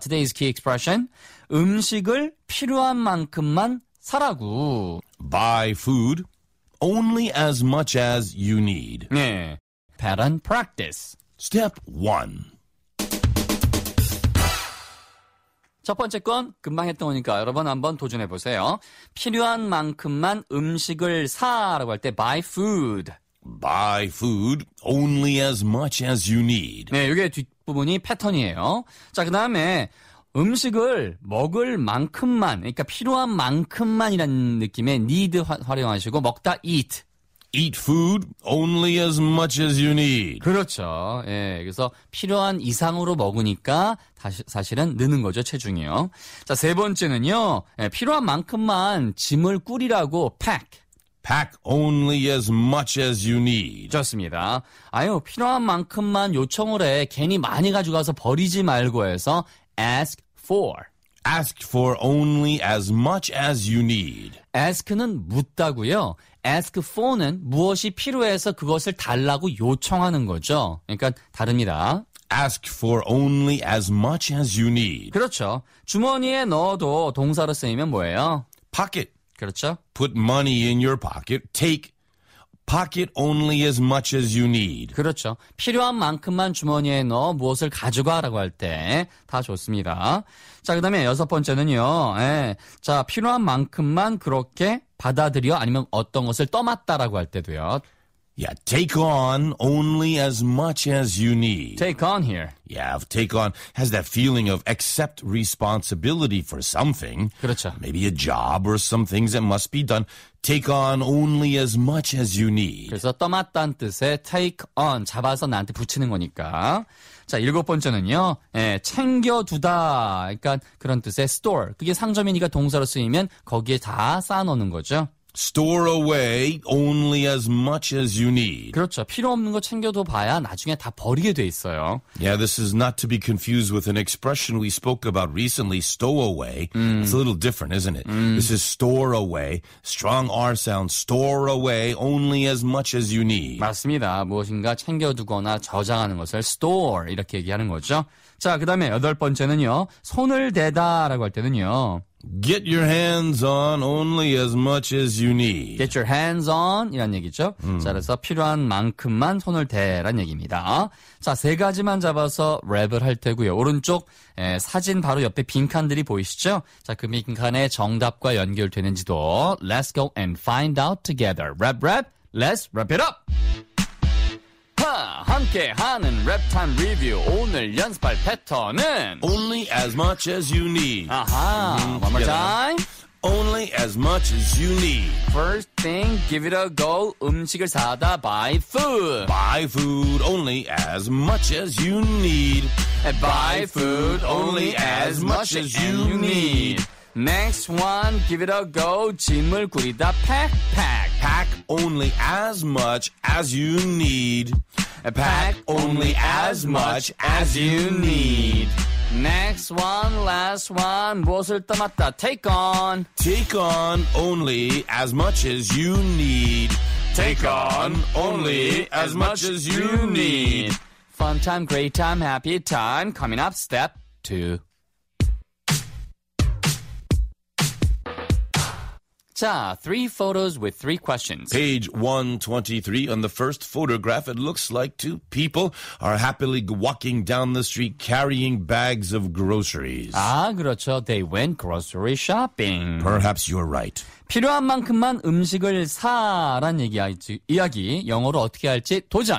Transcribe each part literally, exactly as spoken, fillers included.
today's key expression. 음식을 필요한 만큼만 사라고. Buy food only as much as you need. 네. pattern practice. Step one. 첫 번째 건 금방 했던 거니까 여러분 한번 도전해 보세요. 필요한 만큼만 음식을 사라고 할 때 buy food. Buy food only as much as you need. 네, 이게 뒷부분이 패턴이에요. 자, 그 다음에 음식을 먹을 만큼만, 그러니까 필요한 만큼만이라는 느낌의 need 화, 활용하시고 먹다 eat. Eat food only as much as you need. 그렇죠. 예, 그래서 필요한 이상으로 먹으니까 다시, 사실은 느는 거죠, 체중이요. 자, 세 번째는요. 예, 필요한 만큼만 짐을 꾸리라고 pack. Pack only as much as you need. 좋습니다. 아유, 필요한 만큼만 요청을 해. 괜히 많이 가져가서 버리지 말고 해서 ask for. Ask for only as much as you need. ask는 묻다고요. ask for는 무엇이 필요해서 그것을 달라고 요청하는 거죠. 그러니까 다릅니다. Ask for only as much as you need. 그렇죠. 주머니에 넣어도 동사로 쓰이면 뭐예요? Pocket. 그렇죠. Put money in your pocket. Take pocket only as much as you need. 그렇죠. 필요한 만큼만 주머니에 넣어 무엇을 가져가라고 할 때 다 좋습니다. 자, 그 다음에 여섯 번째는요. 예, 자, 필요한 만큼만 그렇게 받아들여 아니면 어떤 것을 떠맡다라고 할 때도요. Yeah, take on only as much as you need. Take on here. Yeah, take on has that feeling of accept responsibility for something. 그렇죠. Maybe a job or some things that must be done. Take on only as much as you need. 그래서 떠맡다는 뜻의 take on, 잡아서 나한테 붙이는 거니까. 자, 일곱 번째는요. 예, 챙겨두다. 그러니까 그런 뜻의 store. 그게 상점이니까 동사로 쓰이면 거기에 다 쌓아놓는 거죠. Store away only as much as you need. 그렇죠. 필요 없는 거 챙겨둬 봐야 나중에 다 버리게 돼 있어요. Yeah, this is not to be confused with an expression we spoke about recently, stow away. Mm. It's a little different, isn't it? Mm. This is store away. Strong R sound. Store away only as much as you need. 맞습니다. 무엇인가 챙겨두거나 저장하는 것을 store 이렇게 얘기하는 거죠. 자, 그 다음에 여덟 번째는요. 손을 대다라고 할 때는요. Get your hands on only as much as you need. Get your hands on 이란 얘기죠. 음. 자, 그래서 필요한 만큼만 손을 대란 얘기입니다. 자, 세 가지만 잡아서 랩을 할 테고요. 오른쪽 에, 사진 바로 옆에 빈칸들이 보이시죠? 자, 그 빈칸에 정답과 연결되는지도 Let's go and find out together. Rap, rap, let's wrap it up! 하, 함께 하는 랩타임 리뷰. 오늘 연습할 패턴은 Only as much as you need. 아하, one more time. Only as much as you need. First thing, give it a go. 음식을 사다, buy food. Buy food only as much as you need. Buy food only as much as you need. Next one, give it a go. 짐을 꾸리다, pack, pack. Pack only as much as you need. Pack only as much as you need. Next one, last one. 무엇을 떠맡다, take on. Take on only as much as you need. Take on only as much as you need. Fun time, great time, happy time. Coming up, step two. 자, three photos with three questions. Page one twenty-three. On the first photograph, it looks like two people are happily walking down the street carrying bags of groceries. 아, 그렇죠. They went grocery shopping. Perhaps you're right. 필요한 만큼만 음식을 사란 얘기, 이야기. 영어로 어떻게 할지 도전.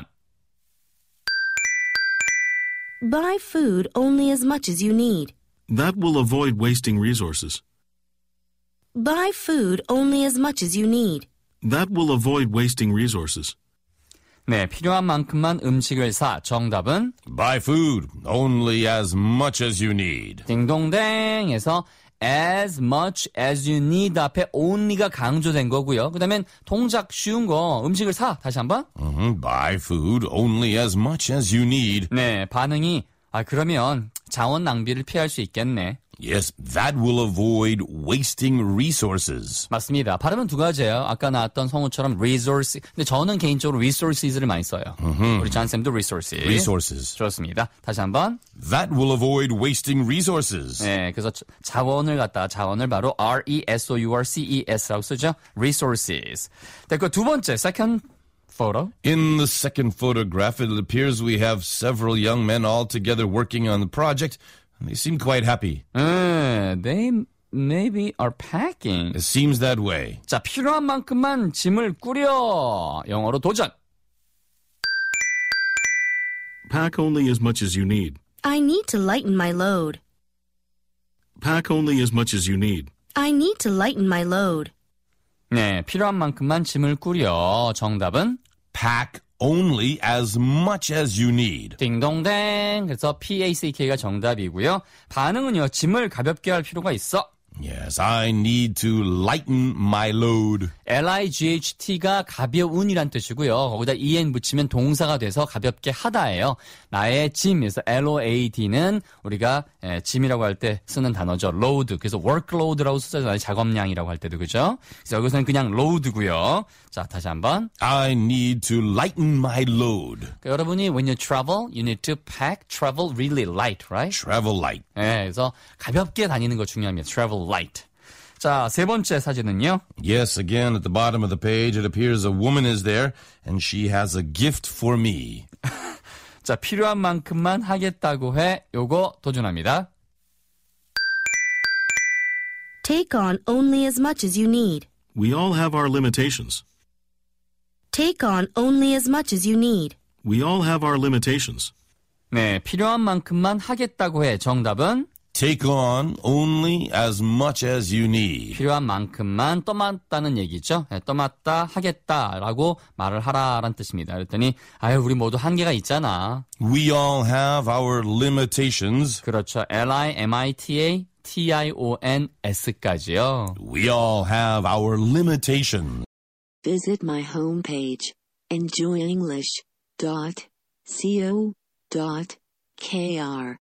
Buy food only as much as you need. That will avoid wasting resources. Buy food only as much as you need. That will avoid wasting resources. 네, 필요한 만큼만 음식을 사. 정답은 Buy food only as much as you need. 딩동댕에서 as much as you need 앞에 only가 강조된 거고요. 그 다음엔 동작 쉬운 거 음식을 사. 다시 한번. Mm-hmm. Buy food only as much as you need. 네, 반응이 아 그러면 자원 낭비를 피할 수 있겠네. Yes, that will avoid wasting resources. 맞습니다. 발음은 두 가지예요. 아까 나왔던 성우처럼 resource. 근데 저는 개인적으로 resources를 많이 써요. Mm-hmm. 우리 잔쌤도 resources. Resources. 좋습니다. 다시 한번. That will avoid wasting resources. 네, 그래서 자원을 갖다 자원을 바로 R-E-S-O-U-R-C-E-S라고 쓰죠. resources. 됐고 두 번째, second photo. In the second photograph, it appears we have several young men all together working on the project, and they seem quite happy. 네, they maybe are packing. It seems that way. 자, 필요한 만큼만 짐을 꾸려. 영어로 도전. Pack only as much as you need. I need to lighten my load. Pack only as much as you need. I need to lighten my load. 네, 필요한 만큼만 짐을 꾸려. 정답은 Pack only as much as you need. 딩동댕. 그래서 P-A-C-K가 정답이고요. 반응은요. 짐을 가볍게 할 필요가 있어. Yes, I need to lighten my load. L-I-G-H-T가 가벼운이란 뜻이고요. 거기다 en 붙이면 동사가 돼서 가볍게 하다예요. 나의 짐에서 L-O-A-D는 우리가 에, 짐이라고 할 때 쓰는 단어죠. load. 그래서 workload라고 쓰잖아요. 작업량이라고 할 때도 그죠? 그래서 여기서는 그냥 load고요. 자, 다시 한번. I need to lighten my load. 그러니까 여러분이 when you travel, you need to pack, travel really light, right? Travel light. 네, 그래서 가볍게 다니는 거 중요합니다. travel light. 자, 세 번째 사진은요. Yes, again, at the bottom of the page, it appears a woman is there, and she has a gift for me. 자, 필요한 만큼만 하겠다고 해. 요거 도전합니다. Take on only as much as you need. We all have our limitations. Take on only as much as you need. We all have our limitations. 네, 필요한 만큼만 하겠다고 해. 정답은 Take on only as much as you need. 필요한 만큼만 떠맡다는 얘기죠. 네, 떠맡다 하겠다라고 말을 하라라는 뜻입니다. 그랬더니 아유 우리 모두 한계가 있잖아. We all have our limitations. 그렇죠. L-I-M-I-T-A T-I-O-N-S까지요. We all have our limitations. Visit my homepage, enjoy english dot co dot k r.